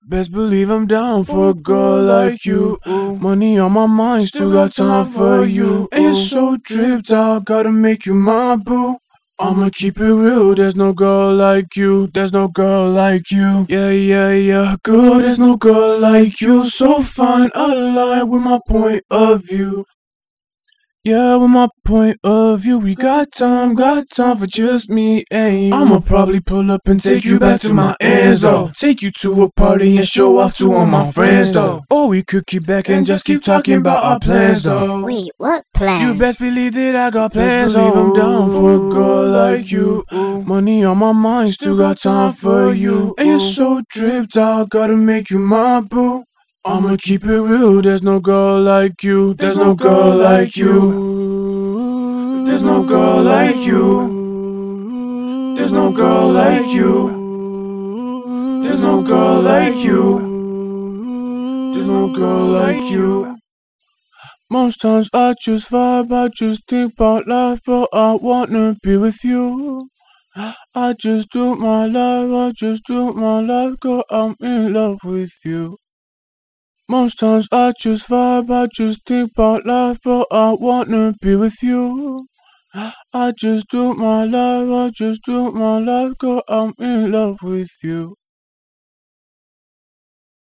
Best believe I'm down for a girl like you. Money on my mind, still got time for you. And you're so dripped out, gotta make you my boo. I'ma keep it real, there's no girl like you, there's no girl like you. Yeah, girl, there's no girl like you. So fine, align with my point of view. Yeah, with my point of view, we got time for just me and you. I'ma probably pull up and take you back to my ends though. Take you to a party and show off to all my friends though. Or we could keep back and just keep talking about our plans though. Wait, what plans? You best believe that I got plans. Best believe I'm down for a girl like you. Money on my mind, still got time for you. And you're so dripped out, gotta make you my boo. I'ma keep it real, there's no girl like you. There's no girl like you. There's no girl like you. There's no girl like you. There's no girl like you. There's no girl like you. Most times I just vibe, I just think about life, but I wanna be with you. I just do my life, girl, I'm in love with you. Most times I just vibe, I just think about life, but I wanna be with you. I just do my life, girl, I'm in love with you.